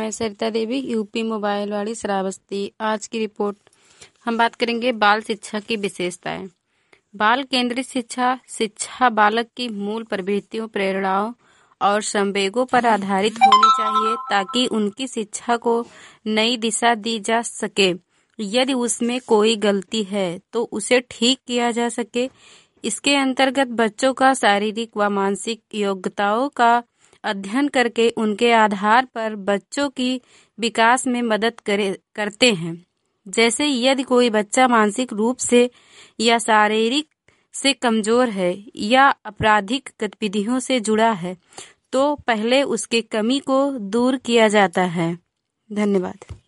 मैं Sarita Devi, UP mobile वाली श्रावस्ती। आज की रिपोर्ट हम बात करेंगे बाल शिक्षा की विशेषताएं। बाल केंद्रित शिक्षा बालक की मूल प्रवृत्तियों, प्रेरणाओं और संवेगों पर आधारित होनी चाहिए ताकि उनकी शिक्षा को नई दिशा दी जा सके। यदि उसमें कोई गलती है तो उसे ठीक किया जा सके। इसके अंतर्गत बच्चों का शारीरिक व मानसिक योग्यताओं का अध्ययन करके उनके आधार पर बच्चों की विकास में मदद करते हैं। जैसे यदि कोई बच्चा मानसिक रूप से या शारीरिक से कमजोर है या आपराधिक गतिविधियों से जुड़ा है तो पहले उसके कमी को दूर किया जाता है। धन्यवाद।